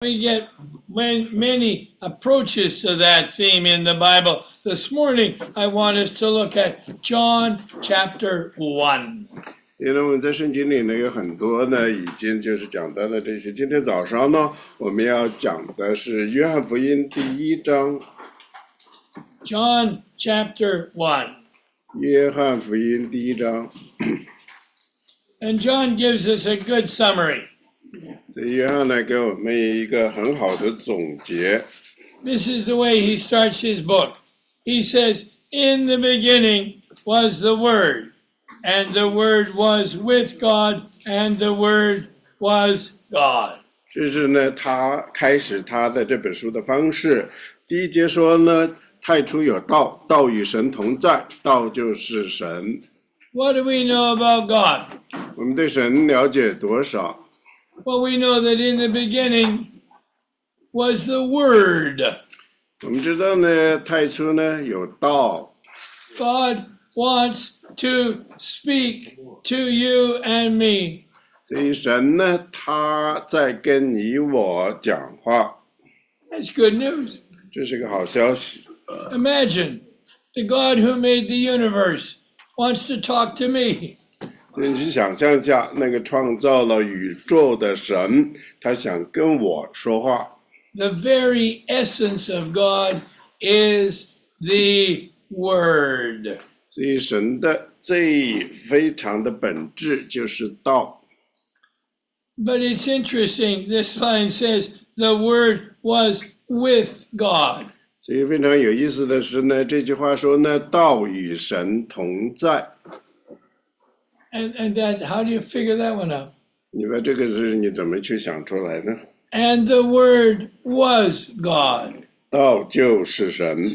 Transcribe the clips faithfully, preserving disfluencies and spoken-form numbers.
We get many approaches to that theme in the Bible. This morning, I want us to look at John chapter one. 因为我们在圣经里呢有很多呢已经就是讲到了这些。今天早上呢我们要讲的是约翰福音第一章。 John chapter one. 约翰福音第一章。 And John gives us a good summary. 这约翰呢给我们一个很好的总结。 This is the way he starts his book. He says, "In the beginning was the Word, and the Word was with God, and the Word was God." 这是呢他开始他的这本书的方式。第一节说呢，太初有道，道与神同在，道就是神。 What do we know about God? 我们对神了解多少？ Well, we know that in the beginning was the Word. 我们知道呢，太初呢有道。 God wants to speak to you and me. 所以神呢，他在跟你我讲话。 That's good news. 这是个好消息。 Imagine the God who made the universe wants to talk to me. 你去想象一下，那个创造了宇宙的神，他想跟我说话。 The very essence of God is the Word. 所以神的最非常的本质就是道。 But it's interesting, this line says, the Word was with God. 所以非常有意思的是呢，这句话说呢，道与神同在。 And, and that, how do you figure that one out? 你把这个是你怎么去想出来呢？ And the Word was God. 道就是神。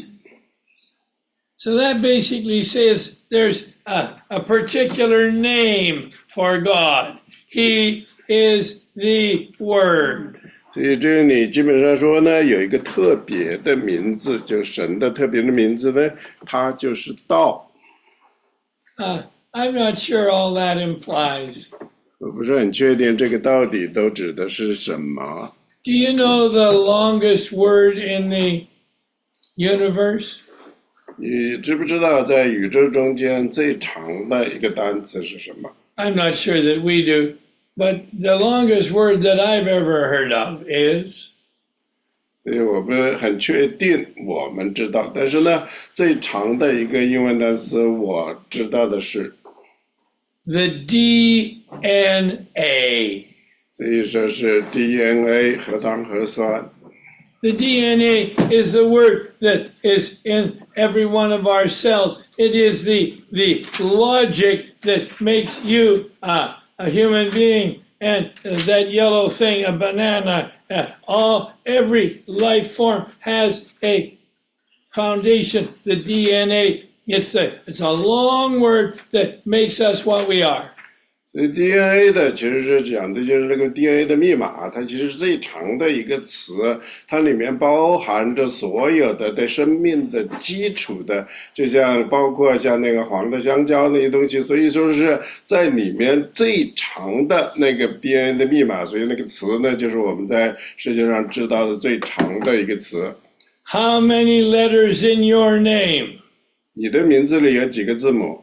So that basically says there's a, a particular name for God. He is the Word. 所以这里基本上说呢，有一个特别的名字，就神的特别的名字呢，它就是道。 Uh, I'm not sure all that implies. 我不是很确定这个到底都指的是什么。 Do you know the longest word in the universe? 你知不知道在宇宙中间最长的一个单词是什么？ I'm not sure that we do, but the longest word that I've ever heard of is 所以我不是很确定我们知道，但是呢，最长的一个英文单词我知道的是 the D N A. 所以说是 D N A 核糖核酸。 The D N A is the word that is in every one of our cells. It is the, the logic that makes you uh, a human being. And uh, that yellow thing, a banana, uh, all every life form has a foundation, the D N A. It's a, it's a long word that makes us what we are. 所以 D N A 的其实是讲的就是这个 D N A 的密码，它其实是最长的一个词，它里面包含着所有的对生命的基础的，就像包括像那个黄的香蕉那些东西，所以说是在里面最长的那个 D N A 的密码，所以那个词呢就是我们在世界上知道的最长的一个词。 How many letters in your name? 你的名字里有几个字母？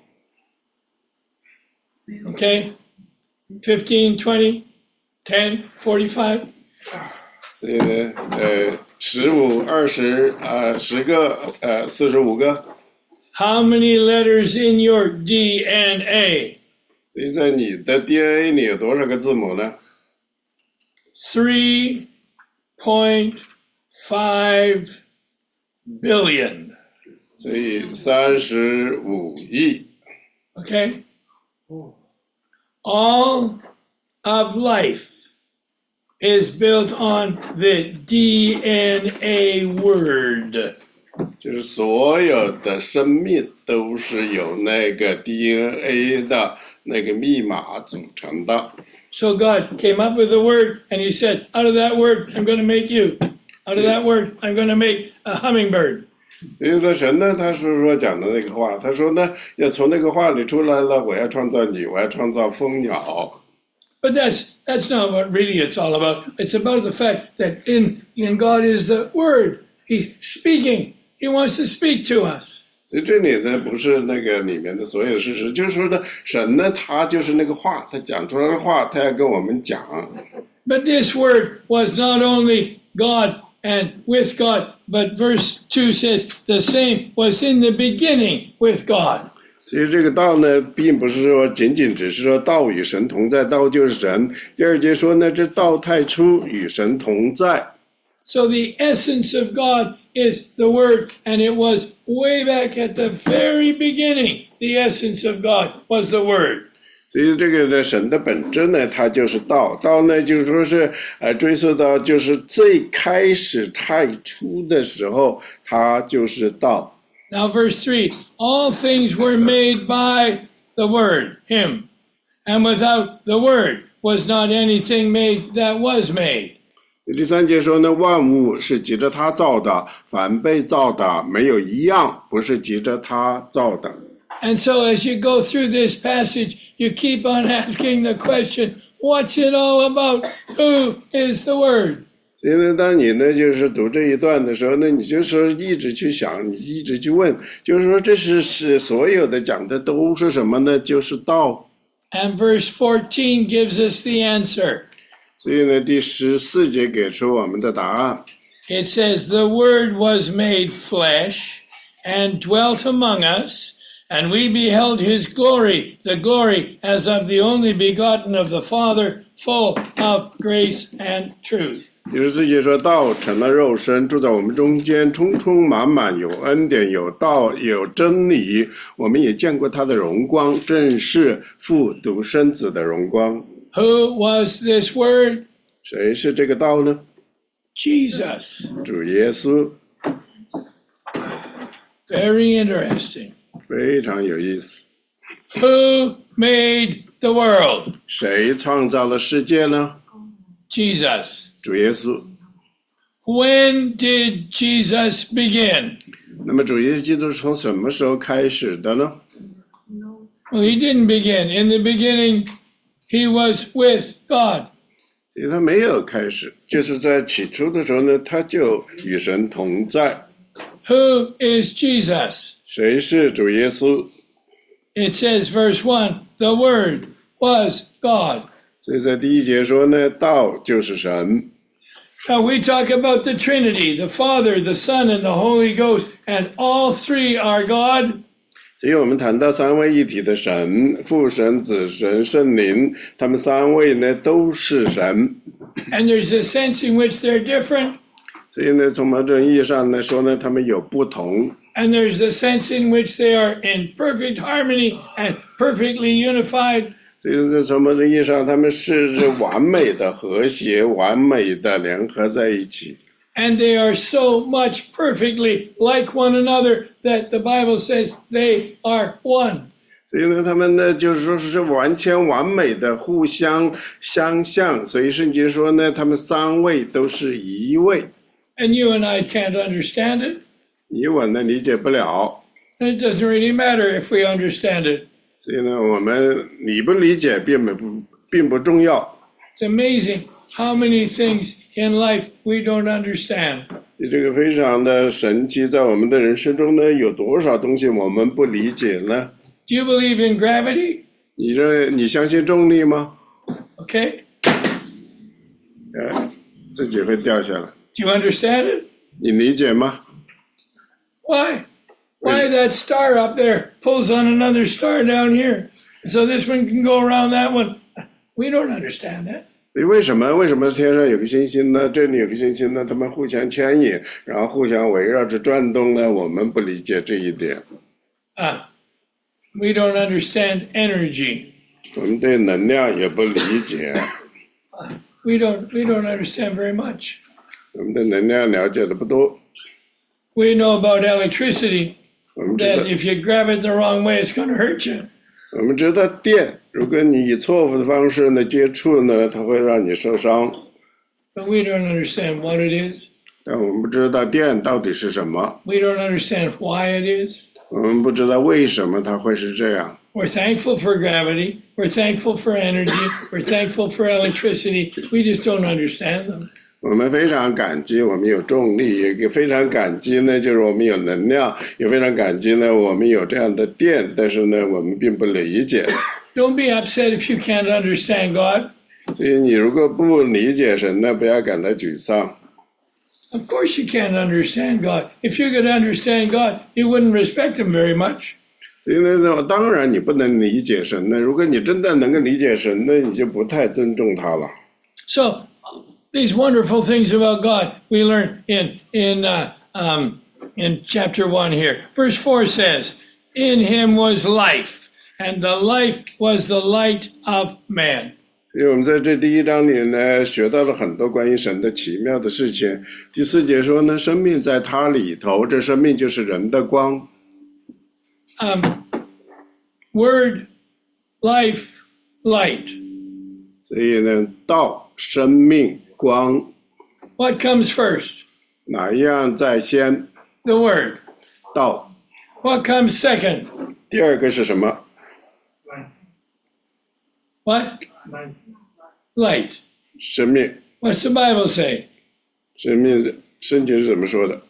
Okay, fifteen, twenty, ten, forty-five. 所以呢，呃，十五、二十，呃，十个，呃，四十五个。 How many letters in your D N A? 所以在你的 D N A 里有多少个字母呢？ three point five billion. 所以三十五亿。 Okay? All of life is built on the D N A word. 就是所有的生命都是由那个 D N A 的那个密码组成的。 So God came up with the word and he said, out of that word, I'm going to make you. Out of that word, I'm going to make a hummingbird. 所以说神呢，他是说讲的那个话，他说呢，要从那个话里出来了，我要创造你，我要创造蜂鸟。 But that's that's not what really it's all about. It's about the fact that in in God is the Word. He's speaking. He wants to speak to us. 所以这里呢不是那个里面的所有事实，就是说呢，神呢他就是那个话，他讲出来的话，他要跟我们讲。 But this Word was not only God and with God, but verse two says the same was in the beginning with God. 所以这个道呢，并不是说仅仅只是说道与神同在，道就是神。第二节说呢，这道太初与神同在。 So the essence of God is the Word, and it was way back at the very beginning. The essence of God was the Word. 所以这个呢，神的本质呢，它就是道。道呢，就是说是呃，追溯到就是最开始太初的时候，它就是道。 Now, verse three, all things were made by the Word, Him, and without the Word was not anything made that was made. 第三节说呢，万物是藉着他造的，凡被造的没有一样不是藉着他造的。 And so as you go through this passage, you keep on asking the question, what's it all about? Who is the Word? 所以呢，当你呢就是读这一段的时候呢，你就说一直去想，你一直去问，就是说这是是所有的讲的都是什么呢？就是道。 And verse fourteen gives us the answer. 所以呢，第十四节给出我们的答案。 It says, the Word was made flesh and dwelt among us, and we beheld his glory, the glory as of the only begotten of the Father, full of grace and truth. 第十四节说，道成了肉身，住在我们中间，充充满满，有恩典，有道，有真理。我们也见过他的荣光，正是父独生子的荣光。 Who was this Word? 谁是这个道呢？ Jesus. 主耶稣。 Very interesting. 非常有意思。 Who made the world? 谁创造了世界呢？ Jesus. 主耶稣。 When did Jesus begin? 那么主耶稣基督是从什么时候开始的呢？ Well, he didn't begin. In the beginning, he was with God. 所以他没有开始，就是在起初的时候呢，他就与神同在。 Who is Jesus? 谁是主耶稣？ It says, verse one, the Word was God. 所以在第一节说呢，道就是神。 Now we talk about the Trinity, the Father, the Son, and the Holy Ghost, and all three are God. 所以我们谈到三位一体的神，父神、子神、圣灵，他们三位呢都是神。 And there's a sense in which they're different. 所以呢，从某种意义上来说呢，他们有不同。 And there's a sense in which they are in perfect harmony and perfectly unified. 所以在从某种意义上，他们是完美的和谐，完美的联合在一起。 And they are so much perfectly like one another that the Bible says they are one. 所以呢，他们呢就是说是完全完美的互相相像，所以圣经说呢，他们三位都是一位。 And you and I can't understand it. 你我呢理解不了。 And it doesn't really matter if we understand it. 所以呢，我们理不理解并不并不重要。 It's amazing how many things in life we don't understand. 这个非常的神奇，在我们的人生中呢，有多少东西我们不理解呢？ Do you believe in gravity? 你这你相信重力吗？ Okay. 呃，自己会掉下来。 Do you understand it? 你理解吗？ Why? Why that star up there pulls on another star down here? So this one can go around that one. We don't understand that. 为什么为什么天上有个星星呢？这里有个星星呢？它们互相牵引，然后互相围绕着转动呢？我们不理解这一点。 Ah, we don't understand energy. 我们对能量也不理解。 We don't we don't understand very much. 我们对能量了解的不多。 We know about electricity, 我们知道 that if you grab it the wrong way, it's going to hurt you. 我们知道电，如果你以错误的方式呢接触呢，它会让你受伤。 But we don't understand what it is. 但我们不知道电到底是什么， We don't understand why it is. 我们不知道为什么它会是这样。 We're thankful for gravity. We're thankful for energy. We're thankful for electricity. We just don't understand them. 我们非常感激我们有重力，也非常感激呢，就是我们有能量，也非常感激呢，我们有这样的电，但是呢，我们并不理解。 Don't be upset if you can't understand God. 所以你如果不理解神呢，不要感到沮丧。 Of course you can't understand God. If you could understand God, you wouldn't respect him very much. 所以呢，当然你不能理解神呢。如果你真的能够理解神呢，你就不太尊重他了。 So these wonderful things about God we learn in in uh, um, in chapter one here. Verse four says, "In him was life, and the life was the light of man." 所以我们在这第一章里呢，学到了很多关于神的奇妙的事情。第四节说呢，生命在他里头，这生命就是人的光。 Um, word, life, light. 所以呢，道、生命、光， What comes first? 哪一样在先？ The word. 道。 What comes second? 第二个是什么？ What? Light. 生命。 What's the Bible say? 生命，圣经是怎么说的？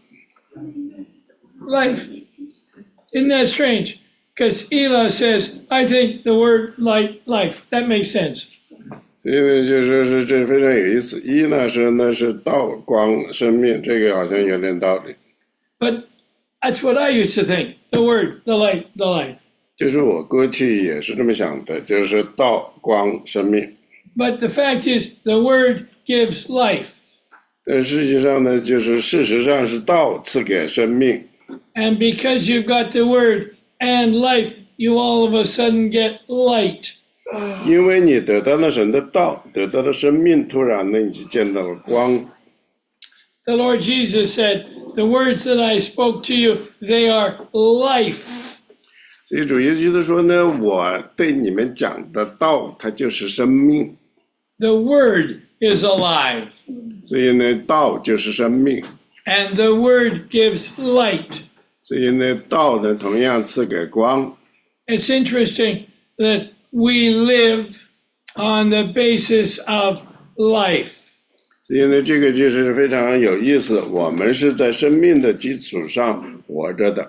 Life. Isn't that strange? Because Elah says, I think the word light, life. That makes sense. 所以呢，就说是这非常有意思。一呢是呢是道、光、生命，这个好像有点道理。 But that's what I used to think. The word, the light, the life. 就是我过去也是这么想的，就是道、光、生命。 But the fact is, the word gives life. 但实际上呢，就是事实上是道赐给生命。 And because you've got the word and life, you all of a sudden get light. 因为你得到了神的道，得到了生命，突然呢，你就见到了光。 The Lord Jesus said, the words that I spoke to you, they are life. 所以主耶稣说呢，我对你们讲的道，它就是生命。 The word is alive. 所以呢，道就是生命。 And the word gives light. 所以呢，道呢同样赐给光。 It's interesting that we live on the basis of life. 所以呢，这个就是非常有意思。我们是在生命的基础上活着的。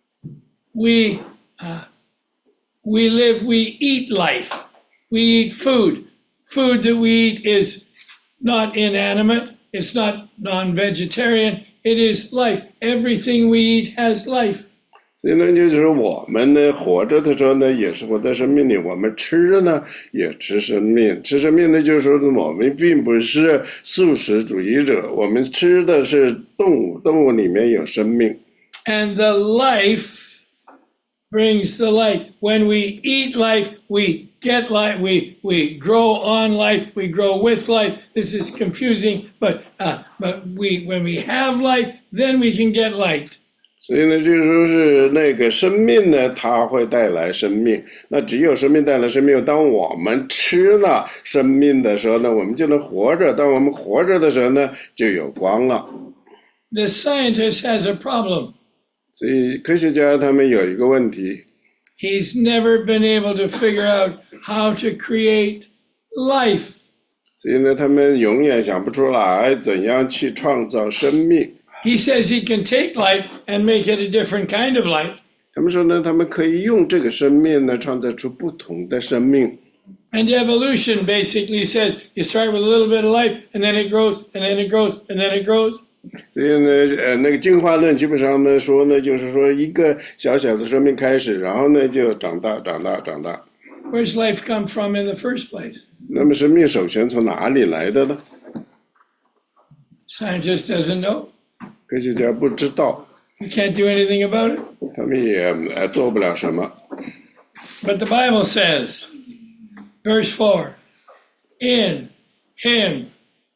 We, uh, we live, we eat life. We eat food. Food that we eat is not inanimate. It's not non-vegetarian. It is life. Everything we eat has life. 所以呢，就是说我们呢活着的时候呢，也是活在生命里；我们吃着呢，也吃生命。吃生命呢，就是说我们并不是素食主义者，我们吃的是动物，动物里面有生命。 And the life brings the light. When we eat life, we get life. We we grow on life. We grow with life. This is confusing, but uh, but we when we have life, then we can get light. 所以呢，就是说是那个生命呢，它会带来生命。那只有生命带来生命。当我们吃了生命的时候呢，我们就能活着。当我们活着的时候呢，就有光了。 The scientist has a problem. 所以科学家他们有一个问题， He's never been able to figure out how to create life. 所以呢，他们永远想不出来怎样去创造生命。 He says he can take life and make it a different kind of life. 他们说呢，他们可以用这个生命呢，创造出不同的生命。 And evolution basically says you start with a little bit of life, and then it grows, and then it grows, and then it grows. 所以呢，呃，那个进化论基本上呢说呢，就是说一个小小的生命开始，然后呢就长大、长大、长大。 Where's life come from in the first place? 那么生命首先从哪里来的呢？ Scientist doesn't know. 科学家不知道， You can't do anything about it. 他们也呃做不了什么。 But the Bible says, verse four, in him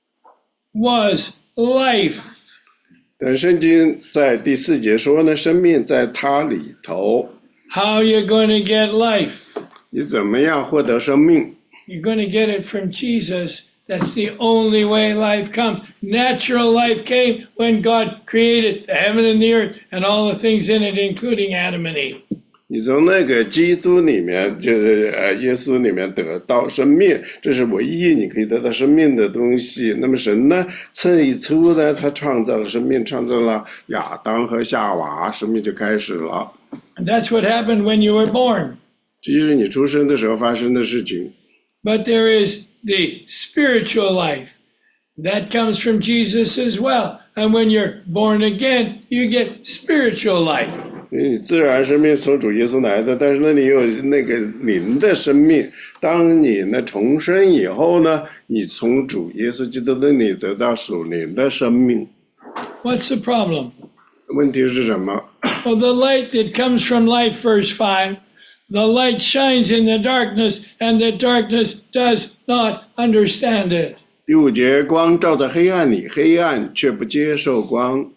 was life. 但圣经在第四节说呢，生命在他里头。 How are you going to get life? 你怎么样获得生命？ You're going to get it from Jesus. That's the only way life comes. Natural life came when God created the heaven and the earth and all the things in it, including Adam and Eve. 你从那个基督里面，就是呃耶稣里面得到生命，这是唯一你可以得到生命的东西。那么神呢，最初呢，他创造了生命，创造了亚当和夏娃，生命就开始了。 And that's what happened when you were born. 这就是你出生的时候发生的事情。 But there is the spiritual life that comes from Jesus as well. And when you're born again, you get spiritual life. 所以自然生命从主耶稣来的，但是呢，你有那个灵的生命。当你呢重生以后呢，你从主耶稣基督那里得到属灵的生命。 What's the problem? 问题是什么？ Well, the light that comes from life, verse five, the light shines in the darkness, and the darkness does not understand it. 第五节，光照在黑暗里，黑暗却不接受光。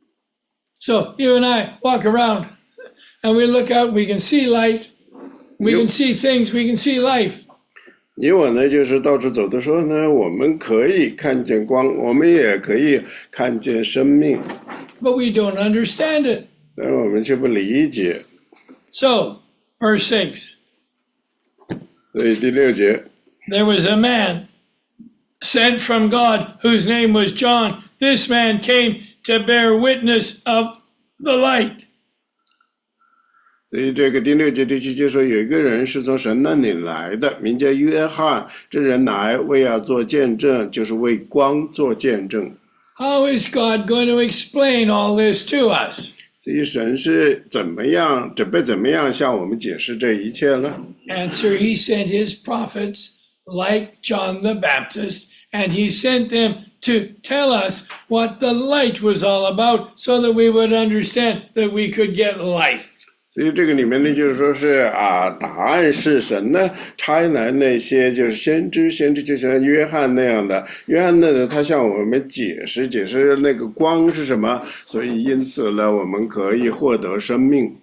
So you and I walk around and we look out, we can see light, we can see things, we can see life. 你我呢，就是到处走的时候呢，我们可以看见光，我们也可以看见生命， But we don't understand it. 但是我们却不理解。 So, verse six, 所以第六节， there was a man sent from God whose name was John. This man came to bear witness of the light. 所以这个第六节第七节说，有一个人是从神那里来的，名叫约翰。这人来为要做见证，就是为光做见证。 How is God going to explain all this to us? 所以神是怎么样准备怎么样向我们解释这一切呢？ Answer, he sent his prophets like John the Baptist, and he sent them to tell us what the light was all about so that we would understand that we could get life. 所以这个里面呢，就是说是啊，答案是神呢差来那些就是先知，先知就像约翰那样的，约翰呢他向我们解释解释那个光是什么，所以因此呢，我们可以获得生命。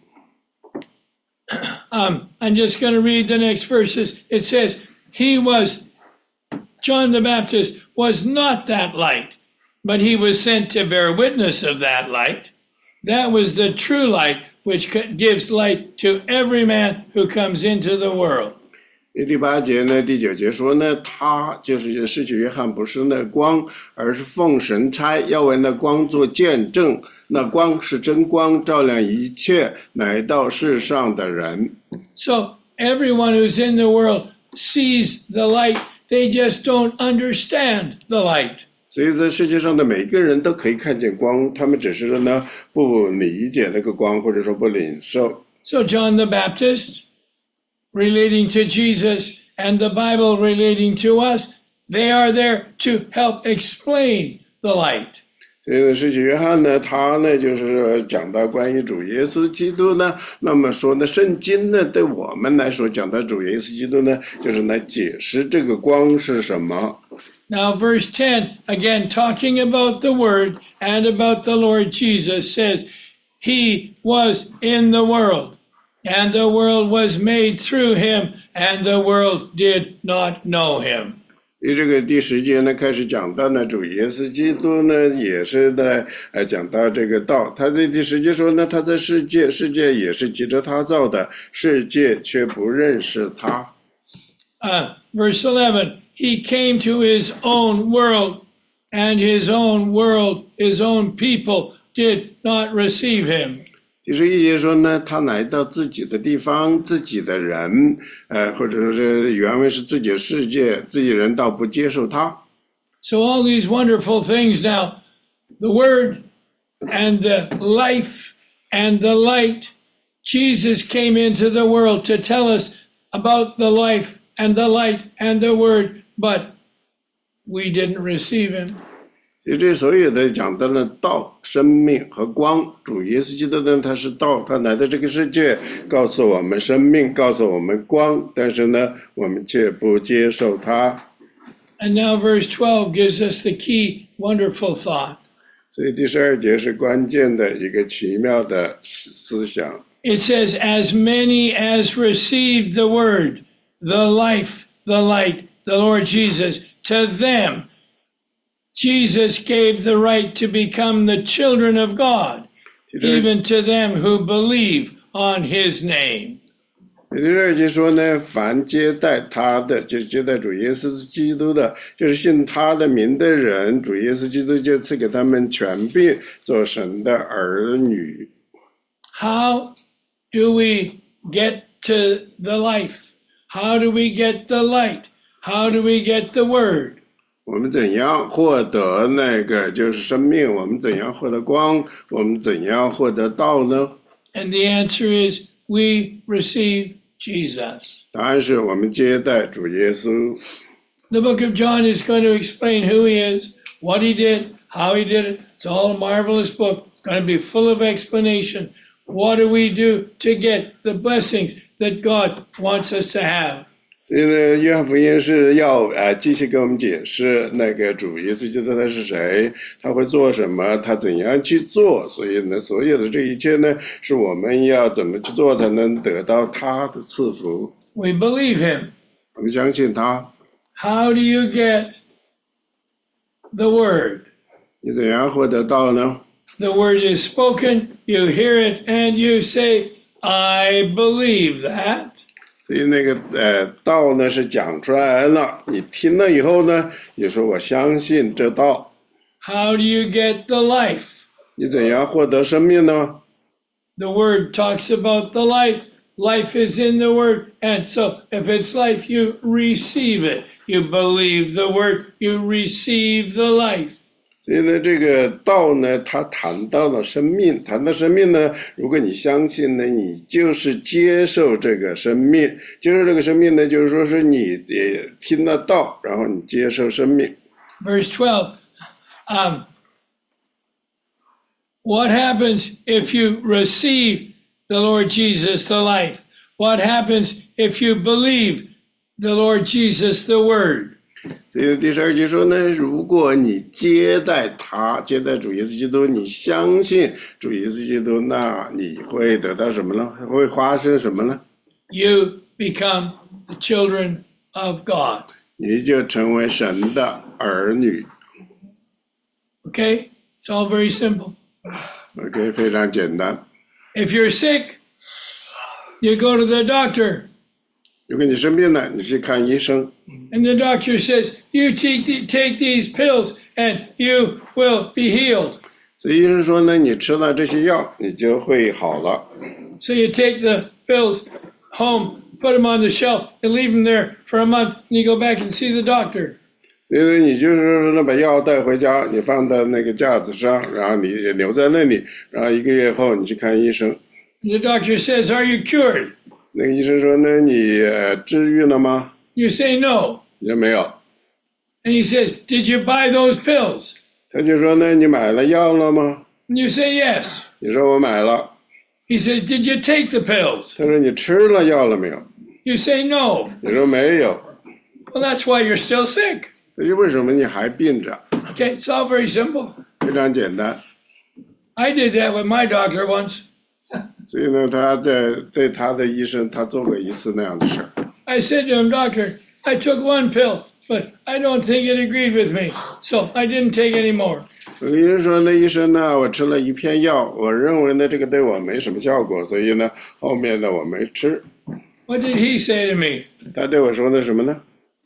Um, I'm just going to read the next verses. It says, he was, John the Baptist was not that light, but he was sent to bear witness of that light. That was the true light, which gives light to every man who comes into the world. 第八节呢，第九节说呢，他就是世袭约翰，不是那光，而是奉神差，要为那光做见证。那光是真光，照亮一切来到世上的人。 So everyone who's in the world sees the light. They just don't understand the light. 所以在世界上的每个人都可以看见光，他们只是呢不理解那个光，或者说不领受。 So John the Baptist, relating to Jesus, and the Bible relating to us, they are there to help explain the light. 所以呢，世袭约翰呢，他呢就是讲到关于主耶稣基督呢，那么说呢，圣经呢对我们来说讲到主耶稣基督呢，就是来解释这个光是什么。 Now, verse ten, again, talking about the Word and about the Lord Jesus, says, he was in the world, and the world was made through him, and the world did not know him. 因为这个第十节呢，开始讲到呢，主耶稣基督呢，也是呢，呃，讲到这个道。他在第十节说呢，他在世界，世界也是藉着他造的，世界却不认识他。 Uh, verse eleven, he came to his own world, and his own world, his own people did not receive him. 第十一节说呢，他来到自己的地方，自己的人，呃，或者说这原文是自己的世界，自己人倒不接受他。 So all these wonderful things now, the Word and the life and the light, Jesus came into the world to tell us about the life and the light and the Word, but we didn't receive him. 其实这所有的讲到了道、生命和光，主耶稣基督呢，他是道，他来到这个世界，告诉我们生命，告诉我们光，但是呢，我们却不接受他。 And now verse twelve gives us the key wonderful thought. 所以第十二节是关键的一个奇妙的思想。 It says, as many as received the word, the life, the light, the Lord Jesus, to them Jesus gave the right to become the children of God, even to them who believe on his name. 也就是这就说呢，凡接待他的，就是接待主耶稣基督的，就是信他的名的人，主耶稣基督就赐给他们权柄，做神的儿女。 How do we get to the life? How do we get the light? How do we get the word? 我们怎样获得那个就是生命？我们怎样获得光？我们怎样获得道呢？ And the answer is we receive Jesus. 答案是我们接待主耶稣。 The book of John is going to explain who he is, what he did, how he did it. It's all a marvelous book. It's going to be full of explanation. What do we do to get the blessings that God wants us to have? 所以呢，约翰福音是要呃继续给我们解释那个主耶稣基督他是谁，他会做什么，他怎样去做。所以呢，所有的这一切呢，是我们要怎么去做才能得到他的赐福。 We believe him. 我们相信他。 How do you get the word? 你怎样获得道呢？ The word is spoken, you hear it, and you say, I believe that. 所以那个呃道呢是讲出来了，你听了以后呢，你说我相信这道。 How do you get the life? 你怎样获得生命呢？ The word talks about the life. Life is in the word. And so if it's life, you receive it. You believe the word, you receive the life. 所以呢，这个道呢，它谈到了生命，谈到生命呢，如果你相信呢，你就是接受这个生命，接受这个生命呢，就是说是你也听了道，然后你接受生命。 Verse twelve, um, what happens if you receive the Lord Jesus, the life? What happens if you believe the Lord Jesus, the word? 所以第十二节说呢，如果你接待他，接待主耶稣基督，你相信主耶稣基督，那你会得到什么呢？会发生什么呢？ You become the children of God. 你就成为神的儿女。 Okay? It's all very simple. OK， 非常简单。 If you're sick, you go to the doctor. 如果你生病了，你去看医生。 And the doctor says, you take, the, take these pills and you will be healed. 所以医生说呢，你吃了这些药，你就会好了。 So you take the pills home, put them on the shelf, and leave them there for a month, and you go back and see the doctor. 因为你就是说呢，把药带回家，你放在那个架子上，然后你留在那里，然后一个月后你去看医生。 The doctor says, are you cured? 那个医生说呢，你呃治愈了吗？ You say no. 你说没有。 And he says, did you buy those pills? 他就说呢，你买了药了吗？ And you say yes. 你说我买了。 He says, did you take the pills? 他说你吃了药了没有？ You say no. 你说没有。 Well, that's why you're still sick. 所以为什么你还病着？ Okay, it's all very simple. 非常简单。 I did that with my doctor once. 所以呢，他在对他的医生，他做过一次那样的事儿。 I said to him, doctor, I took one pill, but I don't think it agreed with me, so I didn't take any more. 医生说呢，医生呢，我吃了一片药，我认为呢这个对我没什么效果，所以呢后面呢我没吃。 What did he say to me? 他对我说的什么呢？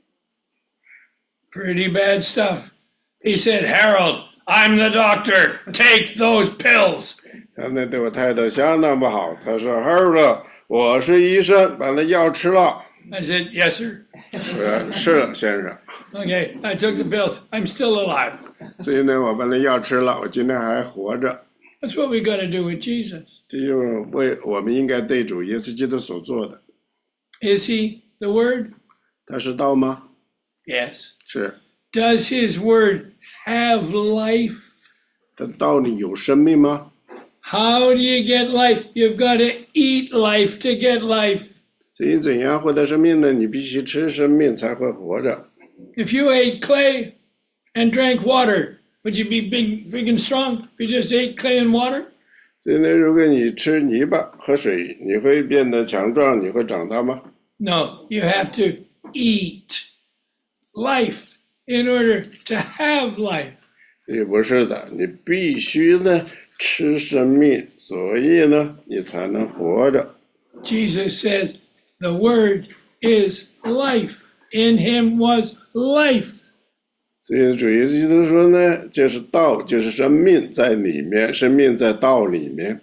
Pretty bad stuff. He said, Harold, I'm the doctor. Take those pills. 他呢对我态度相当不好，他说 ：“Harold，我是医生，把那药吃了。” I said, yes, sir. 我说是先生。 Okay, I took the pills. I'm still alive. 所以呢，我把那药吃了，我今天还活着。 That's what we got to do with Jesus. 这就是为我们应该对主耶稣基督所做的。 Is he the Word? 他是道吗？ Yes. 是。 Does his Word have life? 他道里有生命吗？ How do you get life? You've got to eat life to get life. 所以怎样获得生命呢？你必须吃生命才会活着。 If you ate clay and drank water, would you be big, big and strong if you just ate clay and water? 所以呢，如果你吃泥巴喝水，你会变得强壮，你会长大吗？ No, you have to eat life in order to have life. 也不是的，你必须呢吃生命，所以呢，你才能活着。 Jesus says, the word is life. In him was life. 所以主耶稣基督说呢，就是道，就是生命在里面，生命在道里面。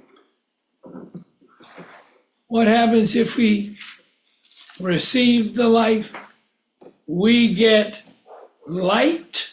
What happens if we receive the life? We get light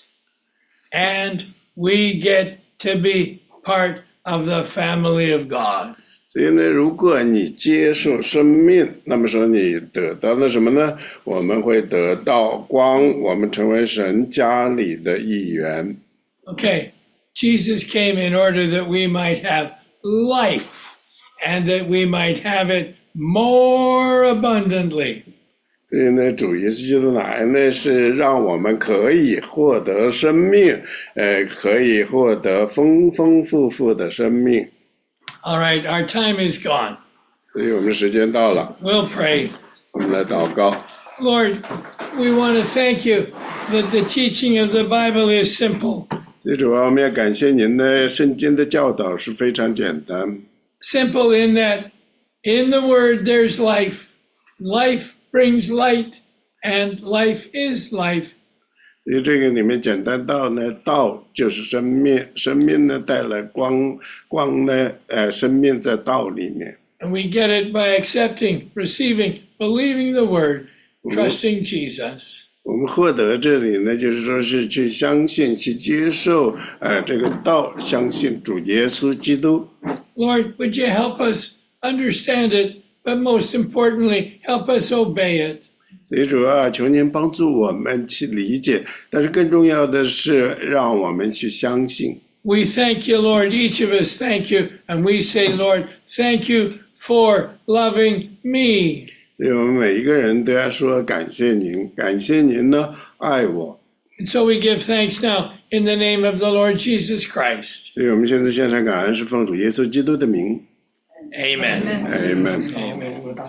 and we get to be part of the family of God. 所以呢，如果你接受生命，那么说你得到了什么呢？我们会得到光，我们成为神家里的一员。 Okay, Jesus came in order that we might have life and that we might have it more abundantly. 所以呢，主耶稣基督来呢，是让我们可以获得生命，呃，可以获得丰丰富富的生命。 All right, our time is gone. 所以我们时间到了， We'll pray. 我们来祷告。 Lord, we want to thank you that the teaching of the Bible is simple. 最主要我们要感谢您的圣经的教导是非常简单， Simple in that in the Word there's life. Life brings light, and life is life. 因为这个里面简单到呢，道就是生命，生命呢带来光，光呢，呃，生命在道里面。 And we get it by accepting, receiving, believing the Word, trusting Jesus. 我们获得这里呢，就是说是去相信、去接受，呃，这个道，相信主耶稣基督。 Lord, would you help us understand it, but most importantly, help us obey it. 所以主要求您帮助我们去理解，但是更重要的是让我们去相信。 We thank you, Lord. Each of us thank you. And we say, Lord, thank you for loving me. 所以我们每一个人都要说感谢您，感谢您呢爱我。 And so we give thanks now in the name of the Lord Jesus Christ. 所以我们现在献上感恩，是奉主耶稣基督的名。 Amen. Amen. Amen.